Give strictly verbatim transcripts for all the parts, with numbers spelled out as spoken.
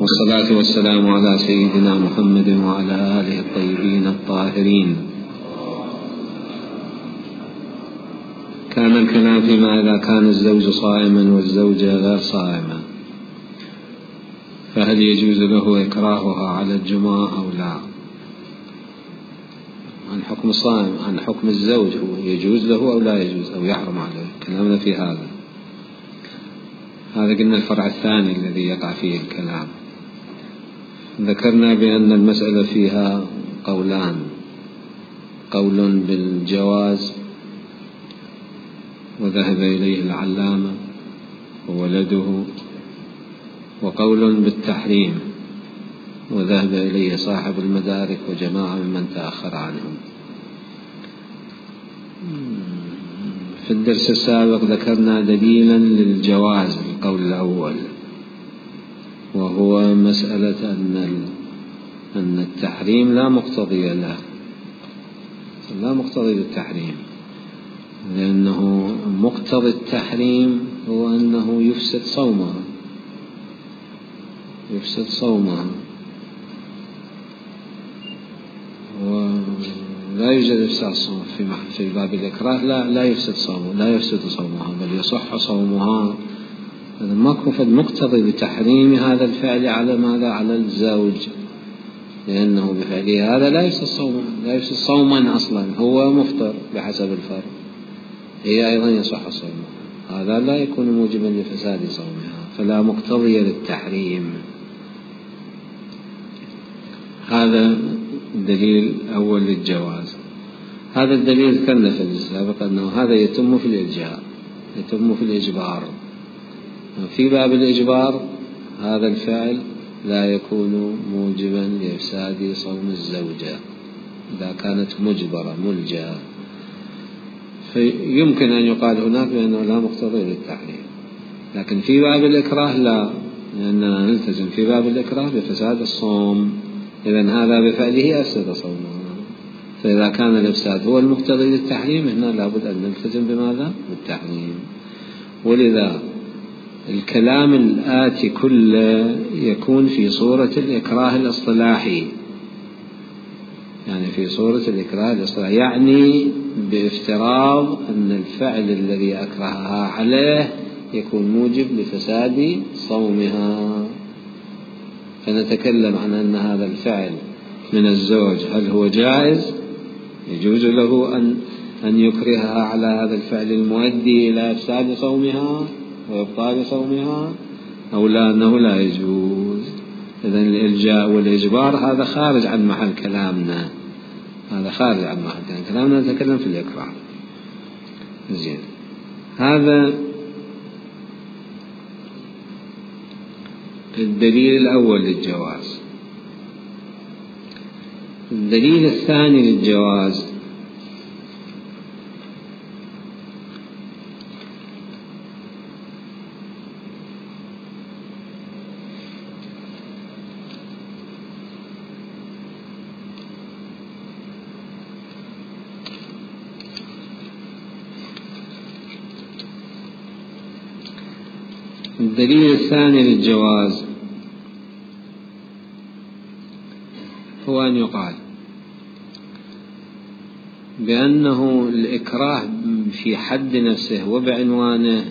والصلاة والسلام على سيدنا محمد وعلى آله الطيبين الطاهرين. كان الكلام فيما إذا كان الزوج صائما والزوجة غير صائمة، فهل يجوز له إكراهها على الجماع أو لا؟ عن حكم الصائم، عن حكم الزوج، هو يجوز له أو لا يجوز أو يحرم عليه، كلامنا في هذا. هذا قلنا الفرع الثاني الذي يقع فيه الكلام. ذكرنا بأن المسألة فيها قولان: قول بالجواز وذهب إليه العلامة وولده، وقول بالتحريم وذهب إليه صاحب المدارك وجماعة ممن تأخر عنهم. في الدرس السابق ذكرنا دليلا للجواز، القول الأول، وهو مسألة أن أن التحريم لا مقتضي له، لا مقتضي للتحريم، لأنه مقتضي التحريم هو أنه يفسد صومها، يفسد صومها، ولا يوجد إفساد الصوم في في باب الإكراه، لا لا يفسد صومها، لا يفسد صومها، بل يصح صومها. هذا مقتضي بتحريم هذا الفعل على ماذا؟ على الزوج، لأنه بفعله هذا لا يفسد صوما، لا يفسد صوما أصلا، هو مفطر بحسب الفرض، هي أيضا يصح صومها، هذا لا يكون موجبا لفساد صومها، فلا مقتضي للتحريم. هذا الدليل الأول للجواز. هذا الدليل ذكرنا في السابق أنه هذا يتم في الإرجاء، يتم في الإجبار. في باب الإجبار هذا الفعل لا يكون موجبا لإفساد صوم الزوجة إذا كانت مجبرة ملجأة، فيمكن أن يقال هناك بأنه لا مقتضي للتحريم. لكن في باب الإكراه لا، لأننا نلتزم في باب الإكراه بفساد الصوم، إذن هذا بفعله أفسد صومه. فإذا كان الإفساد هو المقتضي للتحريم، هنا لابد أن نلتزم بماذا؟ بالتحريم. ولذا الكلام الآتي كله يكون في صورة الإكراه الاصطلاحي، يعني في صورة الإكراه الاصطلاحي، يعني بافتراض أن الفعل الذي أكرهها عليه يكون موجب لفساد صومها. فنتكلم عن أن هذا الفعل من الزوج هل هو جائز، يجوز له أن أن يكرهها على هذا الفعل المؤدي إلى إفساد صومها وإبطال صومها، أو لا، أنه لا يجوز. إذن الإلجاء والإجبار هذا خارج عن محل كلامنا، هذا خارج عن محل كلامنا، نتكلم في الإكراه. زين، هذا الدليل الأول للجواز. الدليل الثاني للجواز الدليل الثاني للجواز هو أن يقال بأنه الإكراه في حد نفسه وبعنوانه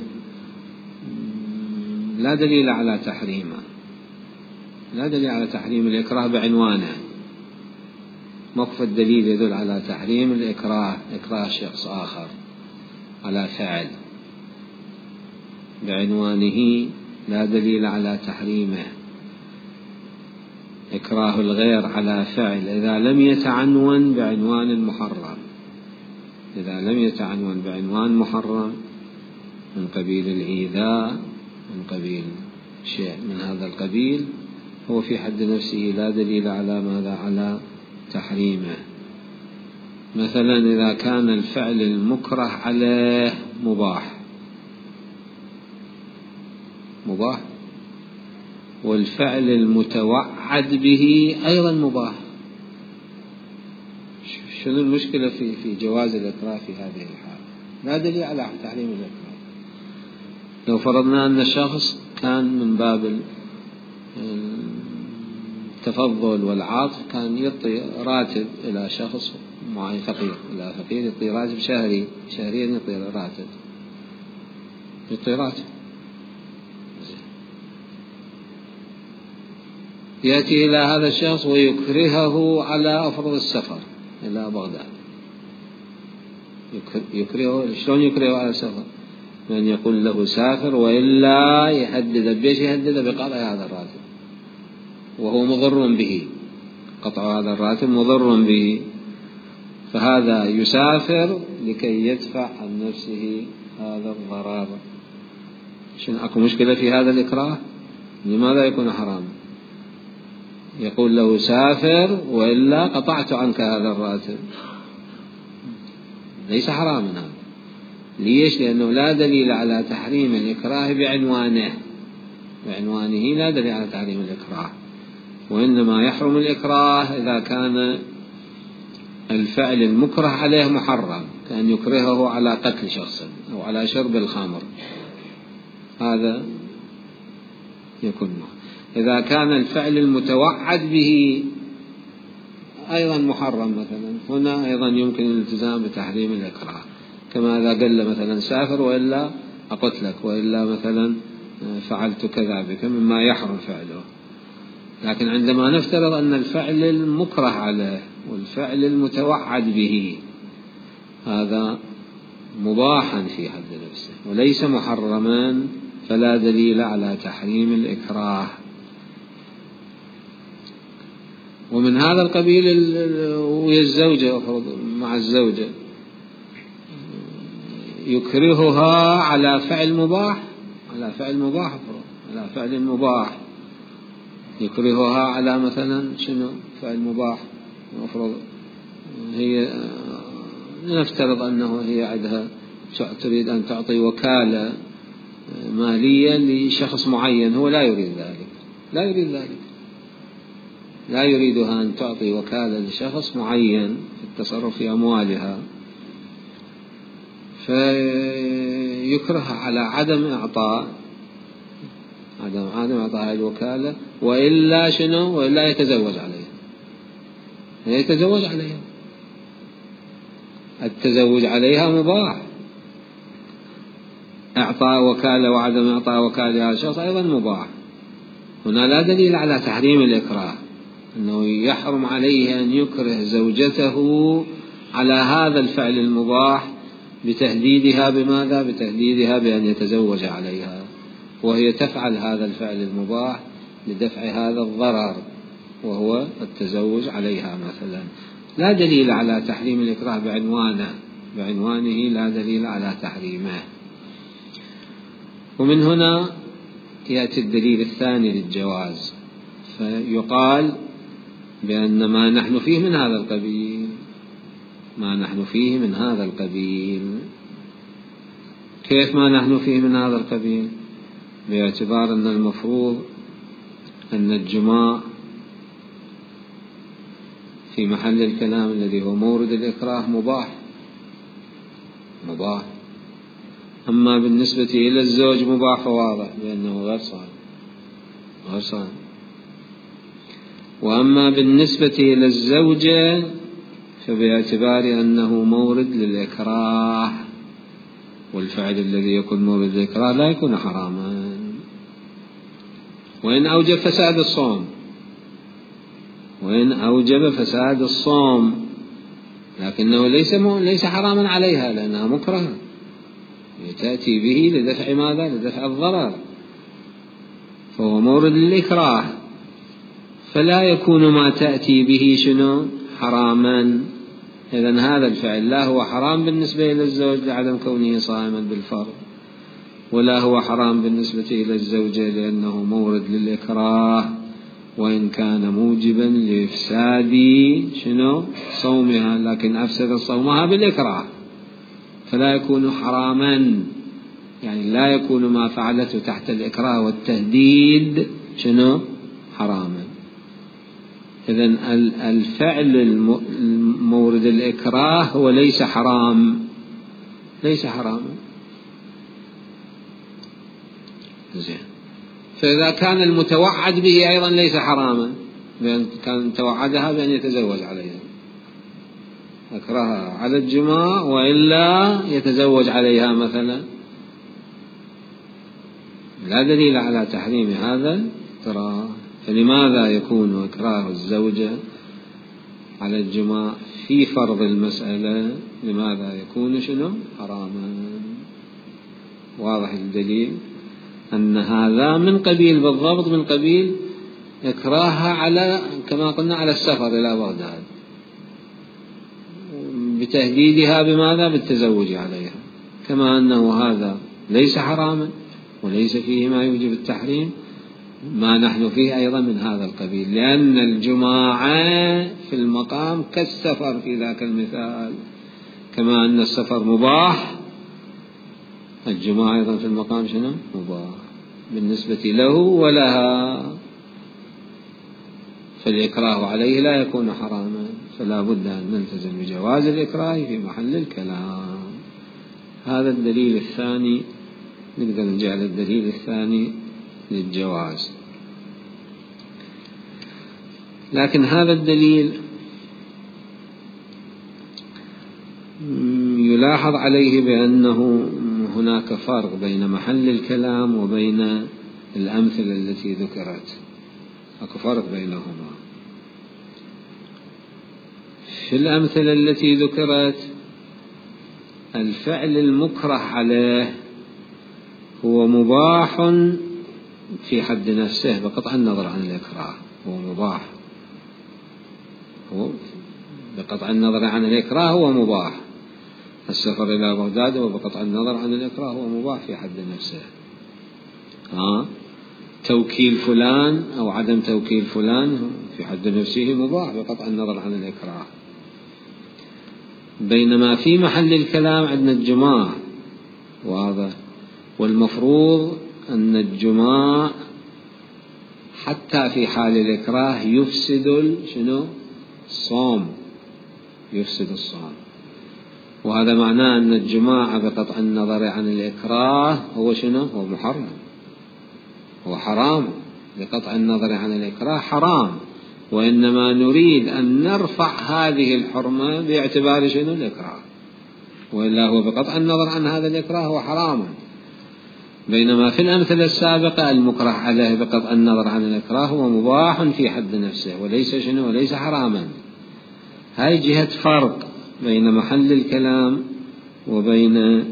لا دليل على تحريمه، لا دليل على تحريم الإكراه بعنوانه. موقف الدليل يدل على تحريم الإكراه، إكراه شخص آخر على فعل بعنوانه، لا دليل على تحريمه. إكراه الغير على فعل إذا لم يتعنون بعنوان محرم، إذا لم يتعنون بعنوان محرم من قبيل الإيذاء، من قبيل شيء من هذا القبيل، هو في حد نفسه لا دليل على ماذا؟ على تحريمه. مثلا إذا كان الفعل المكره عليه مباح، مباح، والفعل المتوعد به أيضا مباح، شنو المشكلة في في جواز الإكراه في هذه الحالة؟ لا دليل على تحريم الإكراه. لو فرضنا أن الشخص كان من باب التفضل والعطف كان يعطي راتب إلى شخص معين فقير، إلى فقير يعطي راتب شهري، شهريا يعطي راتب، يعطي راتب. يأتي إلى هذا الشخص ويكرهه على أفرض السفر إلى بغداد، يكرهه. شلون يكرهه على السفر؟ من يقول له سافر وإلا يهدد بيش، يهدد بقطع هذا الراتب، وهو مضر به، قطع هذا الراتب مضر به، فهذا يسافر لكي يدفع عن نفسه هذا الضرر. شنو أكو مشكلة في هذا الإكراه؟ لماذا يكون حرام؟ يقول له سافر وإلا قطعت عنك هذا الراتب، ليس حراما هذا. ليش؟ لأنه لا دليل على تحريم الإكراه بعنوانه، بعنوانه لا دليل على تحريم الإكراه، وإنما يحرم الإكراه إذا كان الفعل المكره عليه محرم، كأن يكرهه على قتل شخص أو على شرب الخمر، هذا يكون محرم. إذا كان الفعل المتوعد به أيضا محرم مثلا، هنا أيضا يمكن الالتزام بتحريم الإكراه، كما إذا قال مثلا سافر وإلا أقتلك، وإلا مثلا فعلت كذا بك، مما يحرم فعله. لكن عندما نفترض أن الفعل المكره عليه والفعل المتوعد به هذا مباحا في حد نفسه وليس محرما، فلا دليل على تحريم الإكراه. ومن هذا القبيل ويا الزوجة مع الزوجة يكرهها على فعل مباح، على فعل مباح على فعل مباح، يكرهها على مثلا شنو فعل مباح. المفروض هي نفترض أنه هي عندها تريد أن تعطي وكالة مالية لشخص معين، هو لا يريد ذلك، لا يريد ذلك، لا يريدها أن تعطي وكالة لشخص معين في التصرف في أموالها، فيكره على عدم إعطاء عدم عدم إعطاء الوكالة، وإلا شنو؟ وإلا يتزوج عليها، يتزوج عليها. التزوج عليها مباح، إعطاء وكالة وعدم إعطاء وكالة على الشخص أيضا مباح. هنا لا دليل على تحريم الإكراه، أنه يحرم عليه أن يكره زوجته على هذا الفعل المباح بتهديدها بماذا؟ بتهديدها بأن يتزوج عليها، وهي تفعل هذا الفعل المباح لدفع هذا الضرر وهو التزوج عليها مثلا. لا دليل على تحريم الإكراه بعنوانه، بعنوانه لا دليل على تحريمه. ومن هنا يأتي الدليل الثاني للجواز، فيقال بأن ما نحن فيه من هذا القبيل، ما نحن فيه من هذا القبيل. كيف ما نحن فيه من هذا القبيل؟ باعتبار أن المفروض أن الجماع في محل الكلام الذي هو مورد الإكراه مباح، مباح. أما بالنسبة إلى الزوج مباح فواضح لأنه غير صالح، غير صالح. وأما بالنسبة إلى الزوجة فباعتبار أنه مورد للإكراه، والفعل الذي يكون مورد للإكراه لا يكون حراما، وإن أوجب فساد الصوم، وإن أوجب فساد الصوم، لكنه ليس ليس حراما عليها لأنها مكرهة، تأتي به لدفع ماذا؟ لدفع الضرر، فهو مورد للإكراه، فلا يكون ما تأتي به شنو؟ حراما. إذن هذا الفعل لا هو حرام بالنسبة إلى الزوج لعدم كونه صائما بالفرض، ولا هو حرام بالنسبة إلى الزوجة لأنه مورد للإكراه، وإن كان موجبا لإفساد شنو؟ صومها، لكن أفسد صومها بالإكراه، فلا يكون حراما، يعني لا يكون ما فعلته تحت الإكراه والتهديد شنو؟ حراما. إذن الفعل المورد الإكراه هو ليس حرام، ليس حراما. زين. فإذا كان المتوعد به أيضا ليس حراما، بأن كان توعدها بأن يتزوج عليها، أكرهها على الجماع وإلا يتزوج عليها مثلا، لا دليل على تحريم هذا الإكراه. فلماذا يكون إكراه الزوجة على الجماع في فرض المسألة لماذا يكون شنو حراما؟ واضح الدليل أن هذا من قبيل بالضبط من قبيل إكراهها على كما قلنا على السفر إلى بغداد بتهديدها بماذا؟ بالتزوج عليها، كما أنه هذا ليس حراما وليس فيه ما يوجب التحريم، ما نحن فيه أيضا من هذا القبيل، لأن الجماعة في المقام كالسفر في ذاك المثال، كما أن السفر مباح الجماعة أيضا في المقام شنو مباح بالنسبة له ولها، فالإكراه عليه لا يكون حراما، فلا بد أن نلتزم بجواز الإكراه في محل الكلام. هذا الدليل الثاني، نقدر نجعل الدليل الثاني للجواز. لكن هذا الدليل يلاحظ عليه بأنه هناك فرق بين محل الكلام وبين الأمثلة التي ذكرت، أكو فرق بينهما. في الأمثلة التي ذكرت الفعل المكره عليه هو مباح في حد نفسه بقطع النظر عن الإكراه، هو مباح، هو بقطع النظر عن الإكراه هو مباح، السفر إلى بغداد وبقطع النظر عن الإكراه هو مباح في حد نفسه. ها توكيل فلان أو عدم توكيل فلان في حد نفسه مباح بقطع النظر عن الإكراه. بينما في محل الكلام عندنا الجماع واضح، والمفروض أن الجماع حتى في حال الإكراه يفسد شنو الصوم، يفسد الصوم، وهذا معناه أن الجماع بقطع النظر عن الإكراه هو شنو هو محرم، هو حرام، بقطع النظر عن الإكراه حرام، وإنما نريد أن نرفع هذه الحرمة باعتبار شنو الإكراه، وإلا هو بقطع النظر عن هذا الإكراه هو حرام. بينما في الأمثلة السابقة المكره عليه بقطع النظر عن الإكراه هو مباح في حد نفسه وليس شنو وليس حراما. هاي جهة فرق بين محل الكلام وبين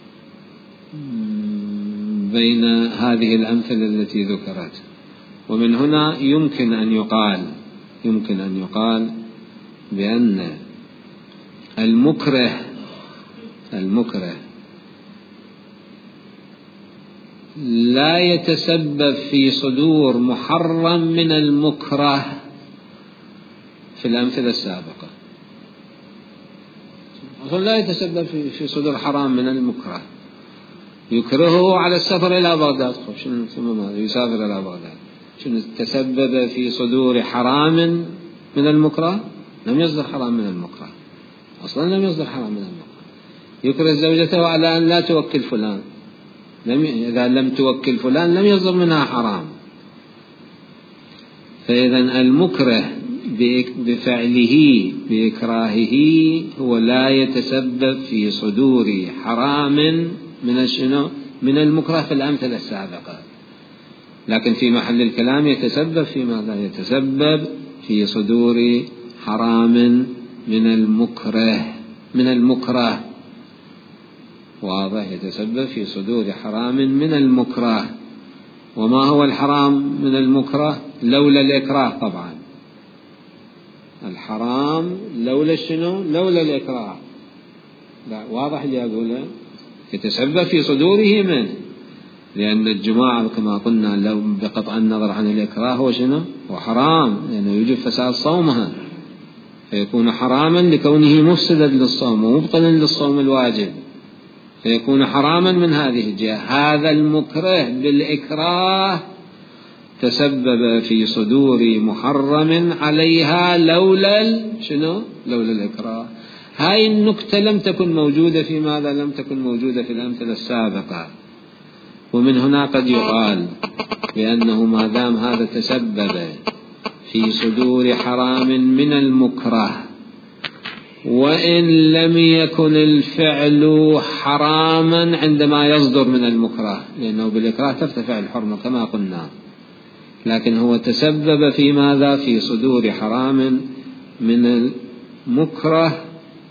بين هذه الأمثلة التي ذكرت. ومن هنا يمكن أن يقال يمكن أن يقال بأن المكره المكره لا يتسبب في صدور محرم من المكره في الأمثلة السابقة، لا يتسبب في صدور حرام من المكره، يكرهه على السفر إلى بغداد، شنو يسافر إلى بغداد، شنو تسبب في صدور حرام من المكره؟ لم يصدر حرام من المكره، أصلا لم يصدر حرام من المكره. يكره زوجته على أن لا توكل فلان، لم إذا لم توكل فلان لم يصدر منها حرام. فإذا المكره بفعله بإكراهه هو لا يتسبب في صدور حرام من الشنو من المكره في الأمثلة السابقة، لكن في محل الكلام يتسبب في ماذا؟ يتسبب في صدور حرام من المكره من المكره واضح، يتسبب في صدور حرام من المكره. وما هو الحرام من المكره؟ لولا الإكراه طبعا، الحرام لولا شنو لولا الإكراه، لا واضح اللي أقوله، يتسبب في صدوره منه، لأن الجماعة كما قلنا لو بقطع النظر عن الإكراه هو شنو هو حرام، لأنه يوجب فساد صومها، فيكون حراما لكونه مفسدا للصوم ومبطلا للصوم الواجب، فيكون حراما من هذه الجهة. هذا المكره بالإكراه تسبب في صدور محرم عليها لولا شنو لولا الإكراه. هاي النكتة لم تكن موجودة في ماذا لم تكن موجودة في الأمثلة السابقة. ومن هنا قد يقال بأنه ما دام هذا تسبب في صدور حرام من المكره، وإن لم يكن الفعل حراما عندما يصدر من المكره، لأنه بالإكراه ترتفع الحرمة كما قلنا، لكن هو تسبب في ماذا؟ في صدور حرام من المكره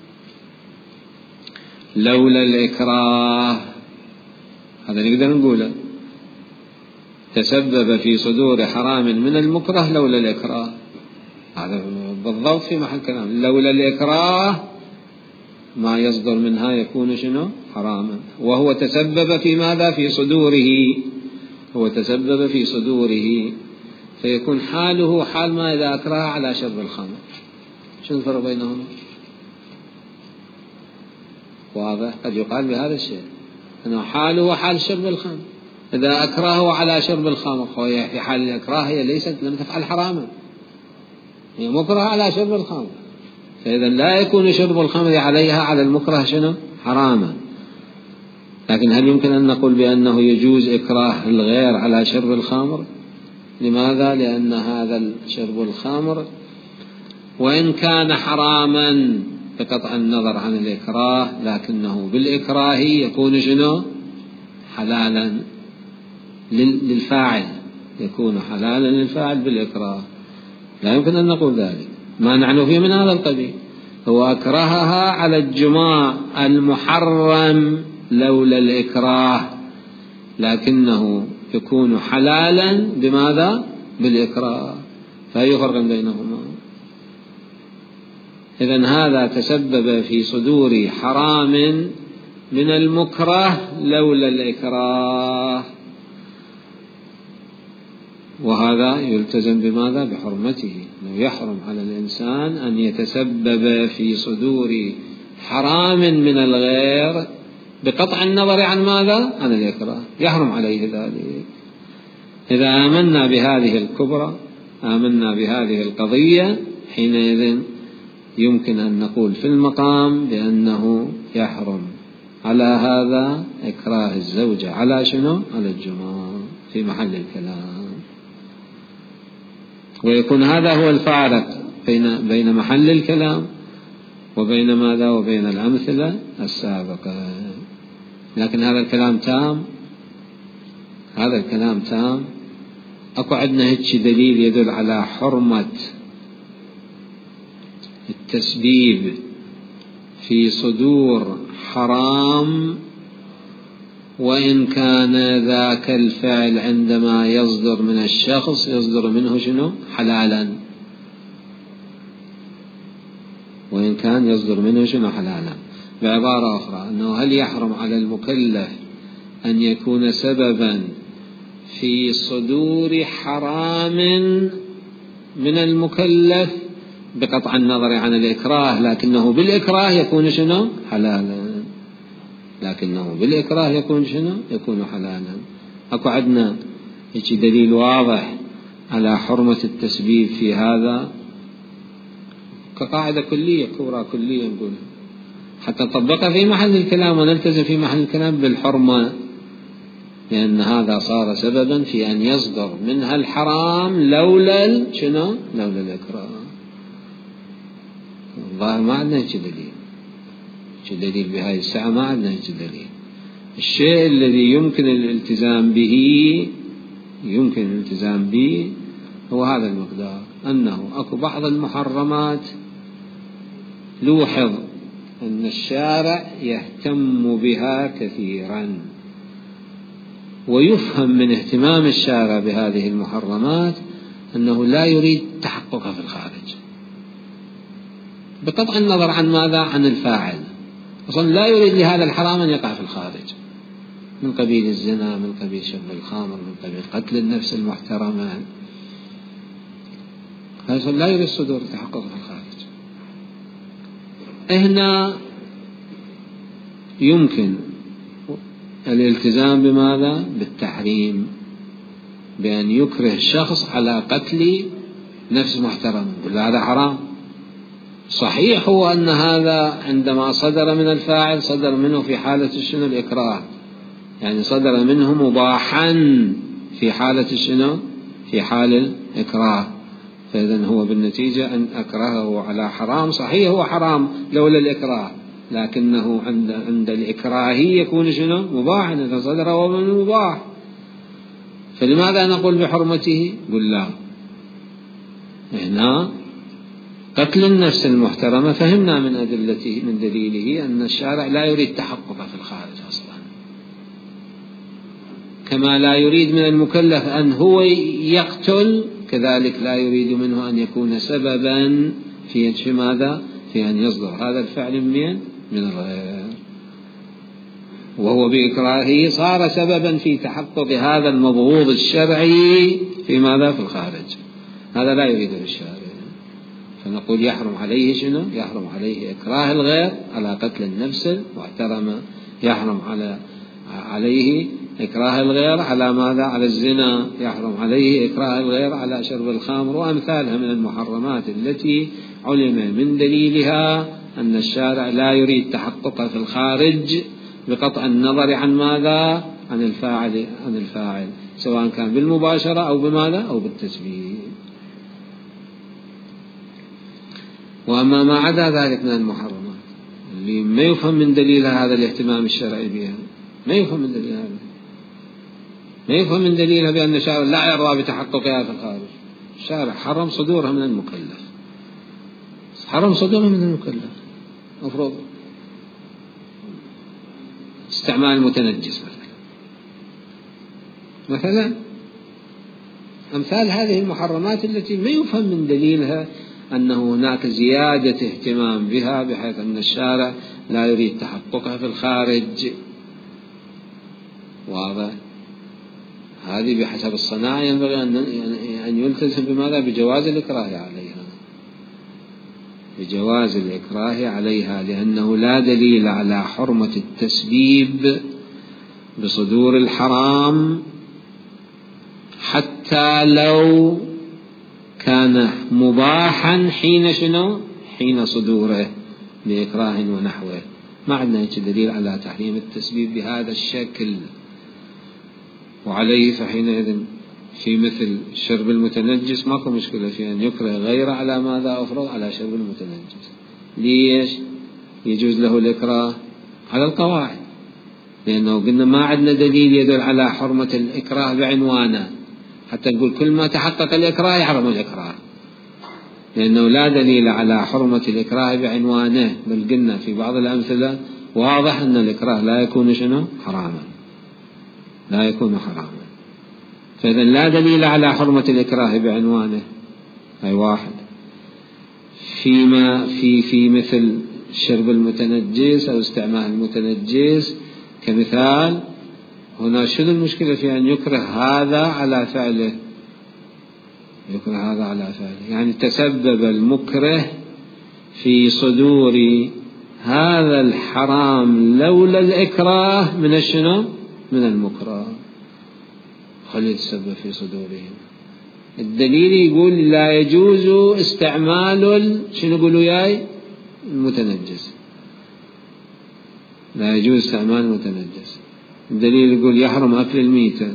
لولا الإكراه. هذا نقدر نقوله، تسبب في صدور حرام من المكره لولا الإكراه، هذا بالضبط في محل كلام. لولا الإكراه ما يصدر منها يكون شنو؟ حراما، وهو تسبب في ماذا؟ في صدوره، هو تسبب في صدوره، فيكون حاله حال ما إذا أكره على شرب الخمر. شو الفرق بينهما؟ واضح؟ قد يقال بهذا الشيء أنه حاله حال شرب الخمر، إذا أكرهه على شرب الخمر في حال الإكراه هي ليست لم تفعل حراما، هي مكره على شرب الخمر، فإذا لا يكون شرب الخمر عليها على المكره شنو؟ حراما. لكن هل يمكن أن نقول بأنه يجوز إكراه الغير على شرب الخمر؟ لماذا؟ لأن هذا شرب الخمر وإن كان حراما بقطع النظر عن الإكراه، لكنه بالإكراه يكون شنو؟ حلالا للفاعل، يكون حلالا للفاعل بالإكراه. لا يمكن أن نقول ذلك، ما نعنو فيه من هذا القبيل. هو أكرهها على الجماع المحرم لولا الإكراه، لكنه يكون حلالا بماذا؟ بالإكراه، فأي فرق بينهما؟ إذن هذا تسبب في صدور حرام من المكره لولا الإكراه، وهذا يلتزم بماذا؟ بحرمته، أنه يحرم على الإنسان أن يتسبب في صدور حرام من الغير بقطع النظر عن ماذا؟ عن الإكراه، يحرم عليه ذلك. إذا آمنا بهذه الكبرى، آمنا بهذه القضية، حينئذ يمكن أن نقول في المقام بأنه يحرم على هذا إكراه الزوجة على شنو؟ على الجماع في محل الكلام. ويكون هذا هو الفارق بين بين محل الكلام وبين ماذا؟ وبين الأمثلة السابقة. لكن هذا الكلام تام، هذا الكلام تام. أكو عندنا هيك دليل يدل على حرمة التسبيب في صدور حرام وإن كان ذاك الفعل عندما يصدر من الشخص يصدر منه شنو؟ حلالا، وإن كان يصدر منه شنو؟ حلالا. بعبارة أخرى، أنه هل يحرم على المكلف أن يكون سببا في صدور حرام من المكلف بقطع النظر عن الإكراه، لكنه بالإكراه يكون شنو؟ حلالا، لكنه بالإكراه يكون شنو؟ يكون حلالا. أكو عندنا هيك دليل واضح على حرمة التسبيب في هذا كقاعدة كلية كبرى كلية نقول، حتى نطبقها في محل الكلام ونلتزم في محل الكلام بالحرمة، لأن هذا صار سببا في أن يصدر منها الحرام لولا شنو؟ لولا الإكراه. الظاهر ما عندنا هيك دليل، هيك دليل بهاي الساعة ما عندنا هيك دليل. الشيء الذي يمكن الالتزام به يمكن الالتزام به هو هذا المقدار، أنه أكو بعض المحرمات لوحظ أن الشارع يهتم بها كثيرا، ويفهم من اهتمام الشارع بهذه المحرمات أنه لا يريد تحققها في الخارج، بقطع النظر عن ماذا؟ عن الفاعل. أصلا لا يريد لهذا الحرام أن يقع في الخارج، من قبيل الزنا، من قبيل شرب الخمر، من قبيل قتل النفس المحترمة. هذا لا يريد صدور تحقق في الخارج. هنا يمكن الالتزام بماذا؟ بالتحريم، بأن يكره الشخص على قتل نفس محترمة، يقول هذا حرام. صحيح هو أن هذا عندما صدر من الفاعل صدر منه في حالة الشنو؟ الإكراه، يعني صدر منه مباحا في حالة الشنو؟ في حال الإكراه. فإذا هو بالنتيجة أن أكرهه على حرام، صحيح هو حرام لولا الإكراه، لكنه عند عند الإكراه يكون شنو؟ مباحا، إذا صدر هو من المباح. فلماذا نقول بحرمته؟ قل لا، هنا قتل النفس المحترمة فهمنا من أدلته من دليله أن الشارع لا يريد تحققه في الخارج أصلا، كما لا يريد من المكلف أن هو يقتل، كذلك لا يريد منه أن يكون سببا في في ماذا؟ في أن يصدر هذا الفعل من من الغير، وهو بإكراهه صار سببا في تحقق هذا المبغوض الشرعي في ماذا؟ في الخارج. هذا لا يريده الشارع، فنقول يحرم عليه شنو؟ يحرم عليه إكراه الغير على قتل النفس واحترم، يحرم على عليه إكراه الغير على ماذا؟ على الزنا، يحرم عليه إكراه الغير على شرب الخمر وأمثالها من المحرمات التي علم من دليلها أن الشارع لا يريد تحققها في الخارج بقطع النظر عن ماذا؟ عن الفاعل عن الفاعل سواء كان بالمباشرة أو بماذا؟ أو بالتسبيب. وأما ما عدا ذلك من المحرمات اللي ما يفهم من دليلها هذا الاهتمام الشرعي بها، ما يفهم من دليلها ما يفهم من دليلها بأن الشارع لا يرضى بتحققها في الخارج. الشارع حرم صدورها من المكلف، حرم صدورها من المكلف، مفروض استعمال المتنجس مثلا مثلا أمثال هذه المحرمات التي ما يفهم من دليلها أن هناك زيادة اهتمام بها بحيث أن الشارع لا يريد تحققها في الخارج. واضح؟ هذه بحسب الصناعة ينبغي أن يلتزم بماذا؟ بجواز الإكراه عليها، بجواز الإكراه عليها، لأنه لا دليل على حرمة التسبيب بصدور الحرام حتى لو كان مباحا حين شنو؟ حين صدوره بإكراه ونحوه. ما عندنا دليل على تحريم التسبيب بهذا الشكل، وعليه فحينئذ في مثل شرب المتنجس ماكو مشكلة في أن يكره غير على ماذا؟ أفرض على شرب المتنجس. ليش يجوز له الإكراه؟ على القواعد، لأنه قلنا ما عندنا دليل يدل على حرمة الإكراه بعنوانه حتى نقول كل ما تحقق الإكراه يحرم الإكراه، لأنه لا دليل على حرمة الإكراه بعنوانه، بل قلنا في بعض الأمثلة واضح أن الإكراه لا يكون شنو؟ حراما، لا يكون حراما. فإذا لا دليل على حرمة الإكراه بعنوانه، أي واحد. فيما في في مثل شرب المتنجس أو استعمال المتنجس كمثال، هنا شنو المشكلة في أن يكره هذا على فعله؟ يكره هذا على فعله يعني تسبب المكره في صدور هذا الحرام لولا الإكراه من الشنو؟ من المكره، خلي يتسبب في صدورهم. الدليل يقول لا يجوز استعمال شنو يقولوا ياي؟ المتنجس، لا يجوز استعمال المتنجس. الدليل يقول يحرم أكل الميتة،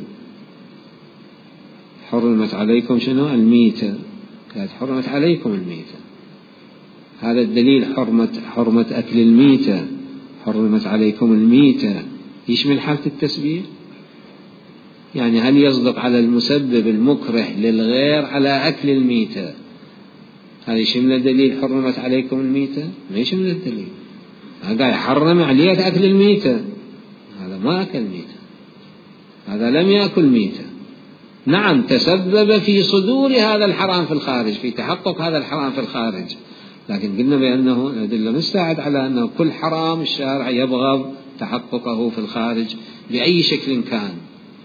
حرمت عليكم شنو؟ الميتة، قالت حرمت عليكم الميتة. هذا الدليل حرمة حرمة أكل الميتة، حرمت عليكم الميتة، يشمل حالة التسبيب. يعني هل يصدق على المسبب المكره للغير على أكل الميتة هذا يشمل دليل حرمت عليكم الميتة؟ ما يشمل الدليل. هذا يحرم عليه أكل الميتة، هذا ما أكل ميتة، هذا لم يأكل ميتة. نعم تسبب في صدور هذا الحرام في الخارج، في تحقق هذا الحرام في الخارج، لكن قلنا بأنه الأدلة مستعد على أنه كل حرام الشارع يبغض تحققه في الخارج بأي شكل كان،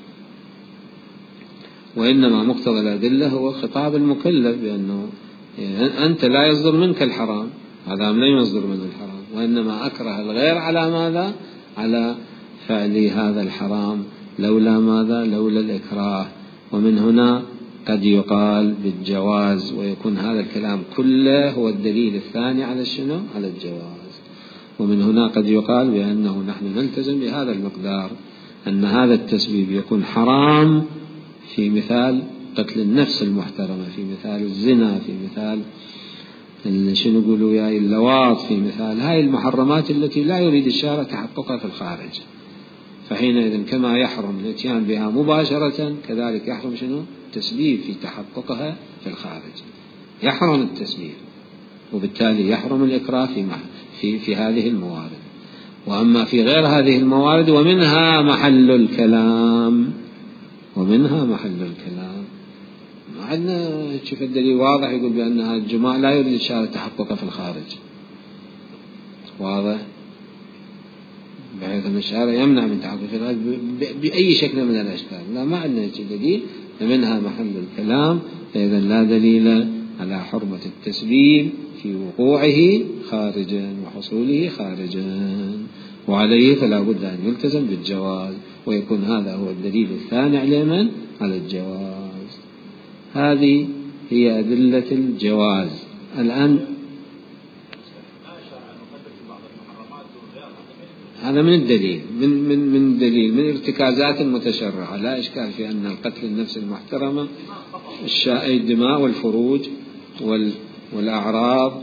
وإنما مقتضى الأدلة هو خطاب المكلف بأنه أنت لا يصدر منك الحرام، هذا لا يصدر منه الحرام، وإنما أكره الغير على ماذا؟ على فعل هذا الحرام لولا ماذا؟ لولا الإكراه. ومن هنا قد يقال بالجواز، ويكون هذا الكلام كله هو الدليل الثاني على شنو؟ على الجواز. ومن هنا قد يقال بأنه نحن نلتزم بهذا المقدار، أن هذا التسبيب يكون حرام في مثال قتل النفس المحترمة في مثال الزنا، في مثال شنو يقولوا يا اللواط، في مثال هاي المحرمات التي لا يريد الشارع تحققها في الخارج. فحينئذ كما يحرم الاتيان بها مباشرة كذلك يحرم شنو التسبيب في تحققها في الخارج، يحرم التسبيب، وبالتالي يحرم الإكراه في, في, في هذه الموارد. وأما في غير هذه الموارد ومنها محل الكلام، ومنها محل الكلام عندنا شوف الدليل واضح يقول بأنها الجماع لا يريد الشارع تحققها في الخارج، واضح، بحيث أن الشارع يمنع من تحقق في الخارج بأي شكل من الأشكال. لا، ما عندنا دليل، فمنها محل الكلام. فإذا لا دليل على حرمة التسبيب في وقوعه خارجا وحصوله خارجا، وعليه فلا بد أن يلتزم بالجواز، ويكون هذا هو الدليل الثاني على من؟ على الجواز. هذه هي أدلة الجواز. الآن هذا من الدليل من من من الدليل من ارتكازات المتشرعة. لا إشكال في أن القتل النفس المحترمة، الشائع الدماء والفروج والأعراض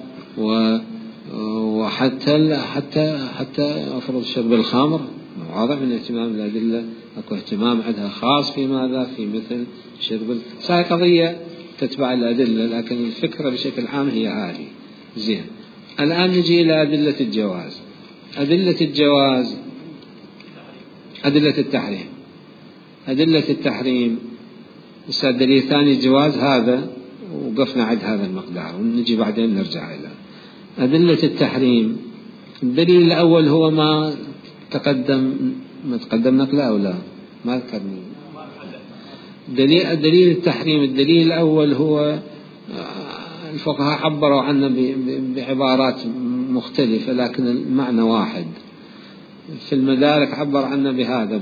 وحتى حتى حتى أفرض شرب الخمر واضح من اهتمام الأدلة، أكو اهتمام عندها خاص في ماذا؟ في مثل شرب. هاي قضية تتبع الأدلة، لكن الفكرة بشكل عام هي هذه. زين، الآن نجي إلى أدلة الجواز. أدلة الجواز، أدلة التحريم. أدلة التحريم الدليل الثاني الجواز، هذا وقفنا عند هذا المقدار ونجي بعدين نرجع إلى أدلة التحريم. الدليل الأول هو ما تقدم ما تقدم نقله أو لا ما ذكرني. دليل الدليل التحريم، الدليل الأول هو الفقهاء عبروا عنه بعبارات مختلفة لكن المعنى واحد. في المدارك عبر عنه بهذا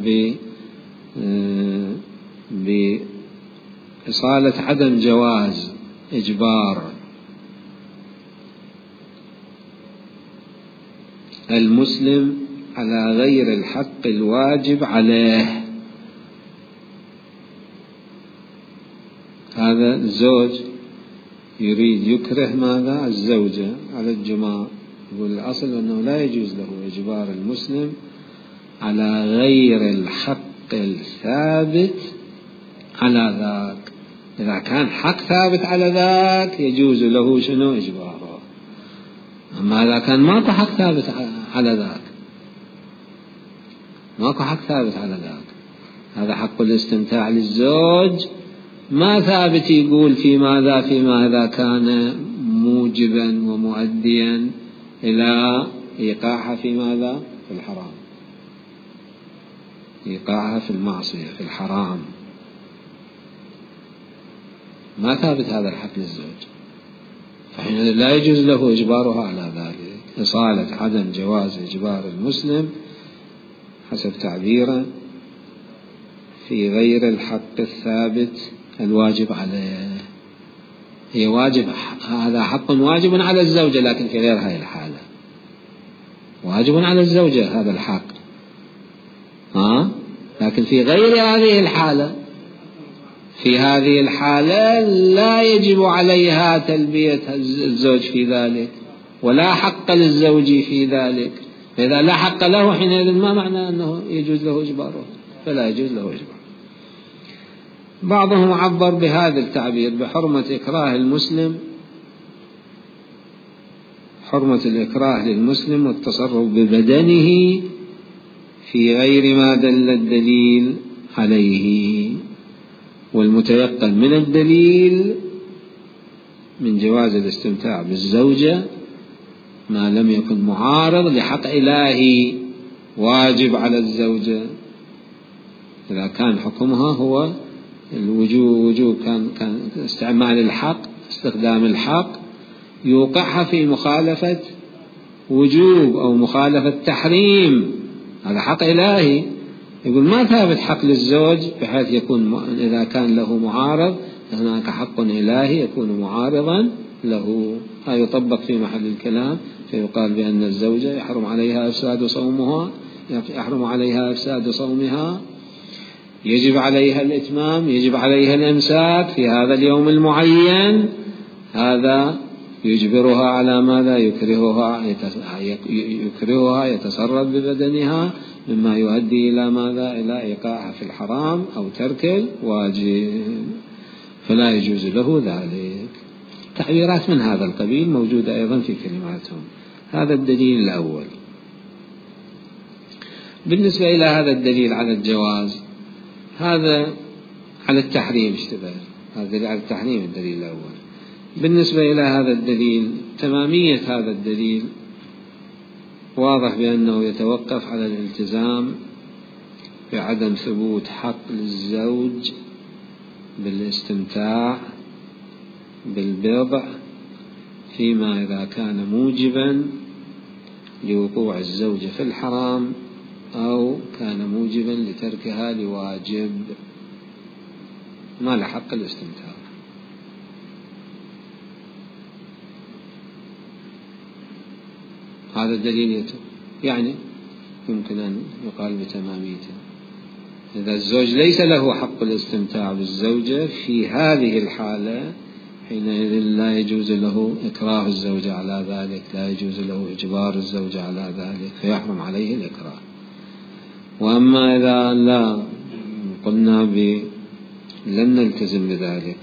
بإصالة عدم جواز إجبار المسلم على غير الحق الواجب عليه. هذا الزوج يريد يكره ماذا؟ الزوجة على الجماع، يقول الأصل أنه لا يجوز له إجبار المسلم على غير الحق الثابت على ذاك. إذا كان حق ثابت على ذاك يجوز له شنو؟ إجباره. أما إذا كان ما حق ثابت على ذاك، ماكو حق ثابت على ذاك، هذا حق الاستمتاع للزوج ما ثابت يقول في ماذا في ماذا كان موجبا ومؤديا إلى إيقاعها في ماذا؟ في الحرام، إيقاعها في المعصية في الحرام، ما ثابت هذا الحق للزوج، فحين لا يجوز له إجبارها على ذلك. إصالة عدم جواز إجبار المسلم حسب تعبيره في غير الحق الثابت الواجب عليه. هي واجب، هذا حق واجب على الزوجة، لكن في غير هذه الحالة واجب على الزوجة هذا الحق، ها؟ لكن في غير هذه الحالة، في هذه الحالة لا يجب عليها تلبية الزوج في ذلك، ولا حق للزوج في ذلك. فإذا لا حق له حينئذ ما معنى أنه يجوز له إجباره؟ فلا يجوز له إجباره. بعضهم عبر بهذا التعبير بحرمة إكراه المسلم، حرمة الإكراه للمسلم والتصرف ببدنه في غير ما دل الدليل عليه. والمتيقن من الدليل من جواز الاستمتاع بالزوجة ما لم يكن معارض لحق إلهي واجب على الزوجة. إذا كان حكمها هو الوجوب، وجوب كان كان استعمال الحق، استخدام الحق يوقعها في مخالفة وجوب أو مخالفة تحريم، هذا حق إلهي. يقول ما ثابت حق للزوج بحيث يكون إذا كان له معارض هناك حق إلهي يكون معارضا له. هذا يطبق في محل الكلام، فيقال بأن الزوجة يحرم عليها إفساد صومها، يحرم عليها إفساد صومها يجب عليها الإتمام، يجب عليها الإمساك في هذا اليوم المعين، هذا يجبرها على ماذا؟ يكرهها يكرهها يتصرف ببدنها مما يؤدي إلى ماذا؟ إلى إيقاعها في الحرام أو ترك الواجب، فلا يجوز له ذلك. تعبيرات من هذا القبيل موجودة أيضا في كلماتهم. هذا الدليل الأول. بالنسبة إلى هذا الدليل على الجواز، هذا على التحريم اشتبه، هذا دليل على التحريم الدليل الأول. بالنسبة إلى هذا الدليل، تمامية هذا الدليل واضح بأنه يتوقف على الالتزام بعدم ثبوت حق للزوج بالاستمتاع بالبضع فيما إذا كان موجبا لوقوع الزوجة في الحرام أو كان موجبا لتركها لواجب، ما له حق الاستمتاع. هذا الدليل يعني يمكن أن يقال بتماميته. إذا الزوج ليس له حق الاستمتاع بالزوجة في هذه الحالة، حينئذ لا يجوز له إكراه الزوجة على ذلك، لا يجوز له إجبار الزوجة على ذلك، فيحرم عليه الإكراه. وأما إذا لا قلنا ب لن نلتزم بذلك،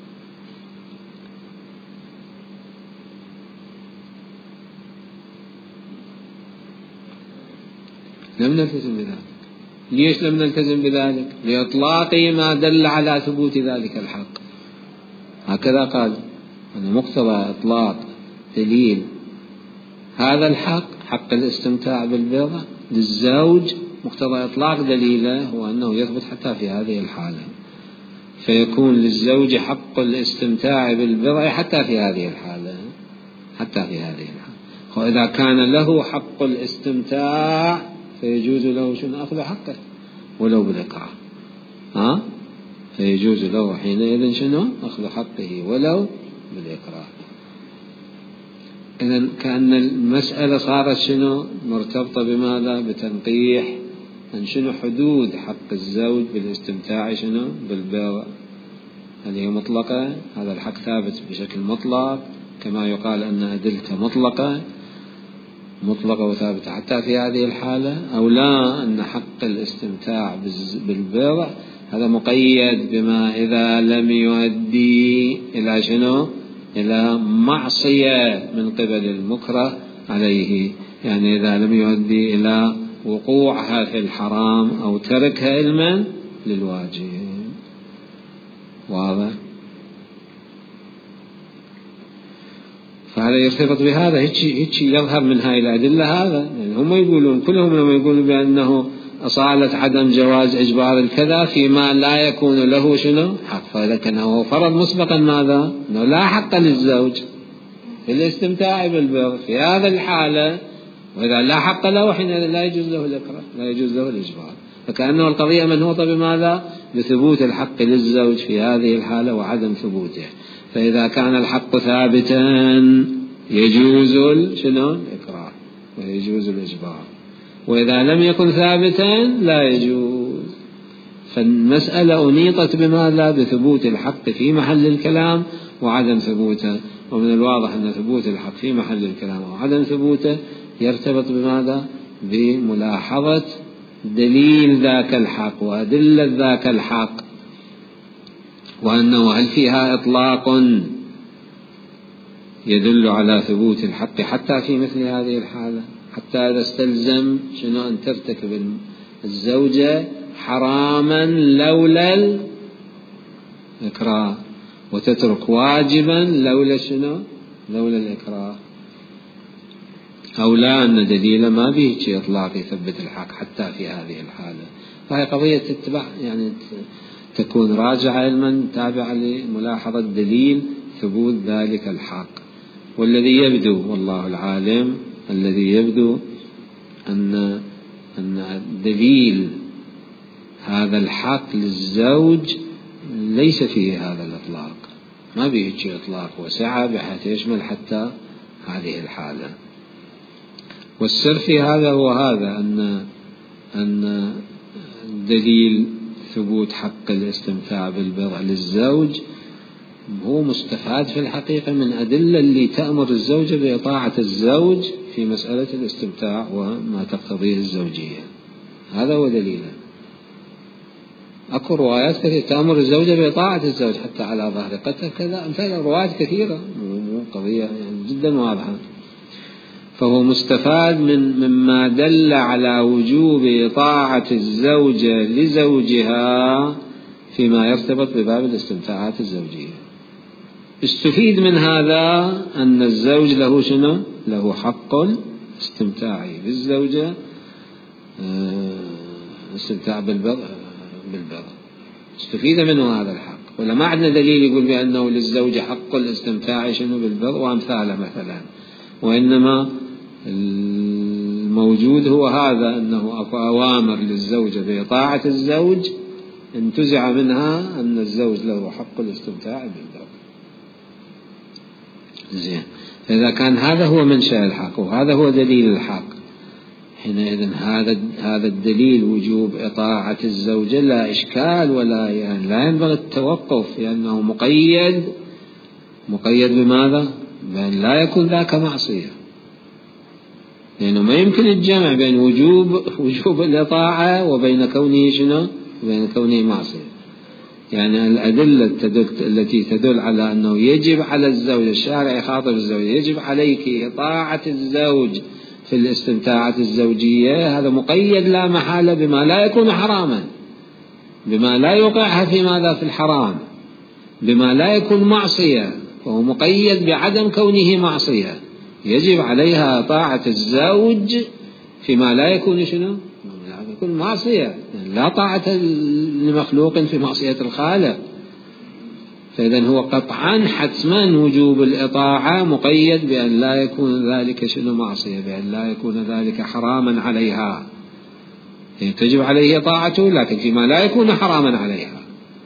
لم نلتزم بذلك. ليش لم نلتزم بذلك؟ لإطلاق ما دل على ثبوت ذلك الحق. هكذا قال أن مقتضى إطلاق دليل هذا الحق، حق الاستمتاع بالبضع للزوج، مقتضى إطلاق دليله هو أنه يثبت حتى في هذه الحالة، فيكون للزوج حق الاستمتاع بالبضع حتى في هذه الحالة، حتى في هذه الحالة. وإذا كان له حق الاستمتاع فيجوز له شنو؟ أخذ حقه ولو بالإكراه، ها؟ فيجوز له حينئذ شنو؟ أخذ حقه ولو بالإكراه. إذن كأن المسألة صارت شنو؟ مرتبطة بماذا؟ بتنقيح أن شنو حدود حق الزوج بالاستمتاع شنو؟ بالبضع. هل هي مطلقة؟ هذا الحق ثابت بشكل مطلق كما يقال أن أدلته مطلقة مطلقة وثابتة حتى في هذه الحالة، أو لا أن حق الاستمتاع بالبضع هذا مقيد بما إذا لم يؤدي إلى شنو؟ إلى معصية من قبل المكره عليه، يعني إذا لم يؤدي إلى وقوعها في الحرام أو تركها علما للواجب. واضح؟ فهذا يرتبط بهذا، هيك يظهر من هاي الأدلة هذا. يعني هم يقولون كلهم لما يقولون بأنه أصالة عدم جواز إجبار الكذا فيما لا يكون له شنو؟ حق، فإذا كان هو فرض مسبقا ماذا؟ أنه لا حق للزوج في الاستمتاع بالبضع في هذا الحالة، وإذا لا حق له حين لا يجوز له الإكراه، لا يجوز له الإجبار. فكأنه القضية منوطة بماذا؟ بثبوت الحق للزوج في هذه الحالة وعدم ثبوته. فإذا كان الحق ثابتا يجوز شنو؟ الإكراه ويجوز الإجبار، وإذا لم يكن ثابتا لا يجوز. فالمسألة أنيطت بماذا؟ بثبوت الحق في محل الكلام وعدم ثبوته. ومن الواضح أن ثبوت الحق في محل الكلام وعدم ثبوته يرتبط بماذا؟ بملاحظة دليل ذاك الحق وأدلة ذاك الحق، وأنه هل فيها إطلاق يدل على ثبوت الحق حتى في مثل هذه الحالة، حتى إذا استلزم شنو؟ أن ترتكب الزوجة حراما لولا الإكراه وتترك واجبا لولا شنو؟ لولا الإكراه، أو لا أن دليل ما به شيء إطلاق يثبت الحق حتى في هذه الحالة. فهي قضية تتبع يعني تكون راجعة علما تابعة لملاحظة دليل ثبوت ذلك الحق. والذي يبدو والله العالم الذي يبدو أن أن دليل هذا الحق للزوج ليس فيه هذا الإطلاق، ما به شيء إطلاق وسعة بحيث يشمل حتى هذه الحالة. والسر في هذا هو هذا أن أن دليل ثبوت حق الاستمتاع بالبضع للزوج هو مستفاد في الحقيقة من أدلة اللي تأمر الزوجة بإطاعة الزوج في مسألة الاستمتاع وما تقتضيه الزوجية. هذا هو دليله. أكو روايات كثيرة تأمر الزوجة بإطاعة الزوج حتى على ظهر قتل كذا، أمثال روايات كثيرة، مو قضية يعني جدا واضحة. فهو مستفاد من مما دل على وجوب إطاعة الزوجة لزوجها فيما يرتبط بباب الاستمتاعات الزوجية. استفيد من هذا أن الزوج له شنو؟ له حق استمتاعي للزوجة، استمتاع بالبضع بالبضع استفيد منه هذا الحق. ولا ما عندنا دليل يقول بأنه للزوجة حق الاستمتاع شنو بالبضع وأمثاله مثلا، وإنما الموجود هو هذا، أنه أكو أوامر للزوجة بإطاعة الزوج انتزع منها أن الزوج له حق الاستمتاع بالبضع. زين، فإذا كان هذا هو منشأ الحق وهذا هو دليل الحق، حينئذ هذا هذا الدليل وجوب إطاعة الزوجة لا إشكال ولا يعني لا ينبغي التوقف، لأنه مقيد مقيد بماذا؟ بأن لا يكون ذاك معصية، لأنه ما يمكن الجمع بين وجوب وجوب الإطاعة وبين كونه شنو؟ وبين كونه معصية. يعني الأدلة التي تدل على أنه يجب على الزوج، الشارع يخاطب الزوج يجب عليك إطاعة الزوج في الاستمتاعات الزوجية، هذا مقيد لا محالة بما لا يكون حراما، بما لا يوقعها في ماذا؟ في الحرام، بما لا يكون معصية، وهو مقيد بعدم كونه معصية. يجب عليها طاعة الزوج فيما لا يكون شنو؟ لا يكون معصية، لا طاعة لمخلوق في معصية الخالق. فإذا هو قطعا حتما وجوب الإطاعة مقيد بأن لا يكون ذلك شنو؟ معصية، بأن لا يكون ذلك حراما عليها. يعني تجب عليه طاعته لكن فيما لا يكون حراما عليها،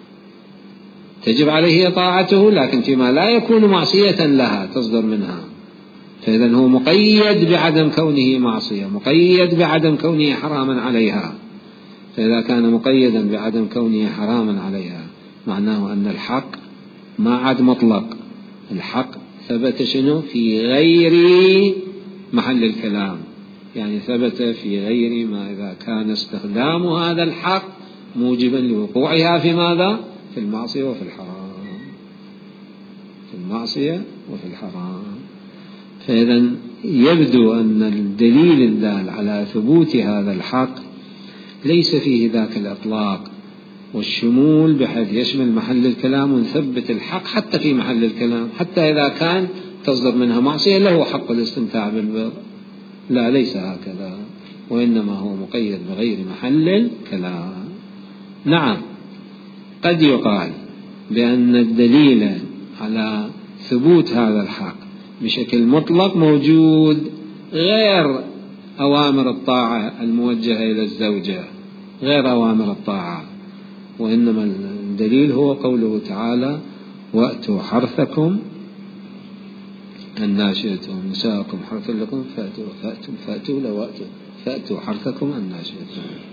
تجب عليه طاعته لكن فيما لا يكون معصية لها تصدر منها. فإذا هو مقيد بعدم كونه معصية، مقيد بعدم كونه حراما عليها. فإذا كان مقيدا بعدم كونه حراما عليها معناه أن الحق ما عاد مطلق، الحق ثبت شنو؟ في غير محل الكلام، يعني ثبت في غير ما إذا كان استخدام هذا الحق موجبا لوقوعها في ماذا؟ في المعصية وفي الحرام، في المعصية وفي الحرام. فإذا يبدو أن الدليل الدال على ثبوت هذا الحق ليس فيه ذاك الإطلاق والشمول بحيث يشمل محل الكلام ونثبت الحق حتى في محل الكلام، حتى إذا كان تصدر منها معصية له حق الاستمتاع بالبضع. لا، ليس هكذا، وإنما هو مقيد بغير محل الكلام. نعم، قد يقال بأن الدليل على ثبوت هذا الحق بشكل مطلق موجود غير أوامر الطاعة الموجهة إلى الزوجة، غير أوامر الطاعة، وإنما الدليل هو قوله تعالى: وأتوا حرثكم أن شئتم، نساءكم حرث لكم فأتوا فأتوا فأتوا لو أتوا فأتوا حرثكم أن شئتم.